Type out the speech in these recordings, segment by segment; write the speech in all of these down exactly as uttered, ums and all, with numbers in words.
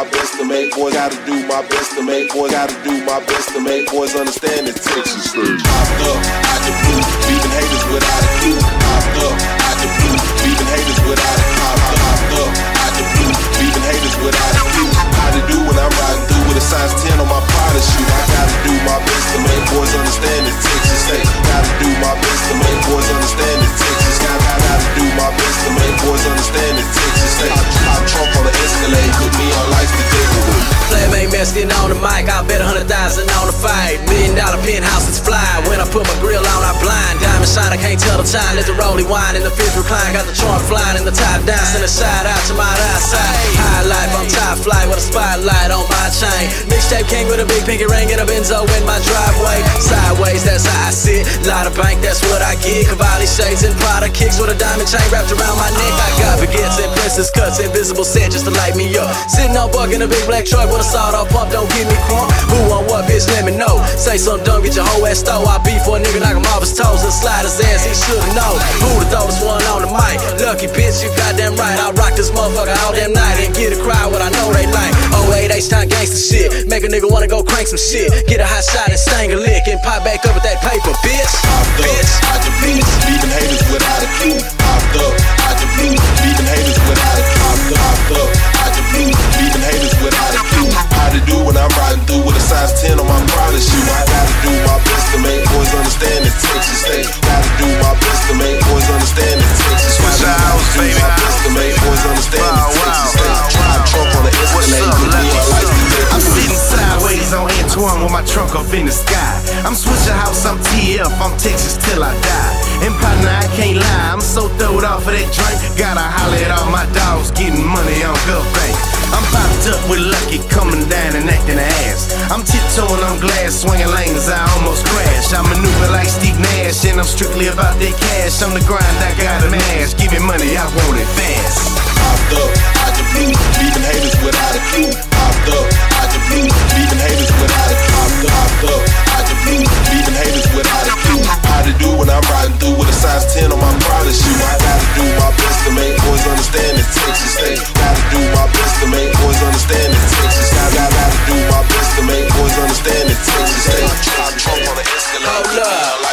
my best to make boys. Gotta do my best to make boys. Gotta do my best to make boys understand that Texas stage. Popped up out the blue, beating haters without a clue. Popped up out the blue, beating haters without a clue. Popped up out the blue, beating haters without a clue. How to do when I'm riding through with a size ten on my Prada shoe. I gotta do my best to make boys understand that Texas state. Gotta do my best to make boys understand that Texas. Gotta, gotta do my best to make boys understand that Texas state. I trump on the Escalade, put me on lights to decorate. Playmate Mexican on the mic, I bet a hundred thousand on the fight. Million dollar penthouse is fly. When I put my grill on, I blind. Diamond shine, I can't tell the time. Let the rollie wine in the fifth recline. Got the trunk flying in the top down. Send a shout out to my outside. High life, I'm top flight with a spotlight on my chain. Mixtape king with a big pinky ring and a Benzo in my driveway. Sideways, that's how I sit. Lot of bank, that's what I get. Cavalli shades and Prada kicks with a diamond chain wrapped around my neck. I got baguettes and princess cuts, invisible set just to light me up. Sitting on buck in a big black truck with a sawed-off pump, don't give me crump. Who on what, bitch, let me know. Say something dumb, get your whole ass stole. I beat for a nigga, knock him off his toes and slide his ass, he shoulda know. Who the dopest one on the mic? Lucky bitch, you goddamn right. I rock this motherfucker all damn night and get a crowd what I know they like. oh eight H-time gangsta shit, make a nigga wanna go crank some shit. Get a hot shot and sting a lick and pop back up with that paper, bitch. Popped up out the blue, beating haters without a clue. Popped up out the blue, beating haters without a clue. Popped up out the blue, beating haters without a clue. How to do when I'm riding through with a size ten on my Prada shoe. I gotta do my best to make boys understand that Texas state. Gotta do my best to make boys understand that Texas. Switch the house, baby. My best to make boys understand that Texas state. Try Trump on the Escalade, put me on lights to decorate. I'm sitting sideways on Antoine with my trunk up in the sky. I'm switching house, I'm T F, I'm Texas till I die. And partner, I can't lie, I'm so throwed off of that drink. Gotta holler at all my dogs, getting money on Gulf Bank. I'm popped up with Lucky, coming down and acting an ass. I'm tiptoeing on glass, swinging lanes, I almost crash. I maneuver like Steve Nash, and I'm strictly about that cash. On the grind, I got a mash, give me money, I want it fast. Popped up out the blue, beating haters without a clue. Popped up out the blue, beating haters without a clue. Popped up out the blue, beating haters without a clue. How to do when I'm riding through with a size ten on my Prada shoe. I gotta do my best to make boys understand that Texas state. Gotta do my best to make boys understand that Texas. I gotta do my best to make boys understand that Texas state. I'm Trump on the Escalade. Hold up.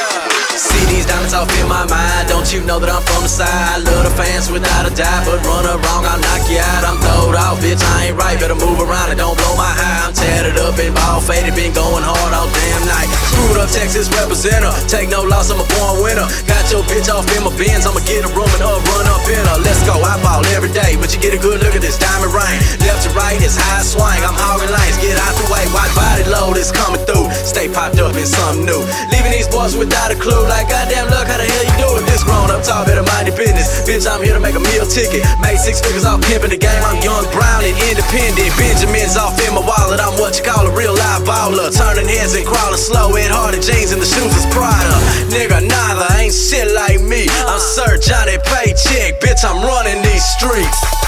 See these diamonds off in my mind. Don't you know that I'm from the side? Love the fans without a doubt, but run her wrong, I'll knock you out. I'm throwed off, bitch, I ain't right. Better move around and don't blow my high. I'm tatted up and ball faded, been going hard all damn night. Screwed up Texas representative, take no loss, I'm a born winner. Got your bitch off in my Benz, I'ma get a room and up, run up in her. Let's go, I ball every day, but you get a good look at this diamond ring. Left to right, it's high swing, I'm hogging lanes, get out the way. White body load is coming through, stay popped up in something new. Leaving these boys without a clue, like goddamn luck, how the hell you do it? This grown up talk, better mind your business. Bitch, I'm here to make a meal ticket. Made six figures off pimping the game. I'm young, brown, and independent. Benjamin's off in my wallet. I'm what you call a real live baller. Turning heads and crawling slow. Ed Hardy jeans and the shoes is Prada. Nigga, neither ain't shit like me. I'm Sir Johnny Paycheck. Bitch, I'm running these streets.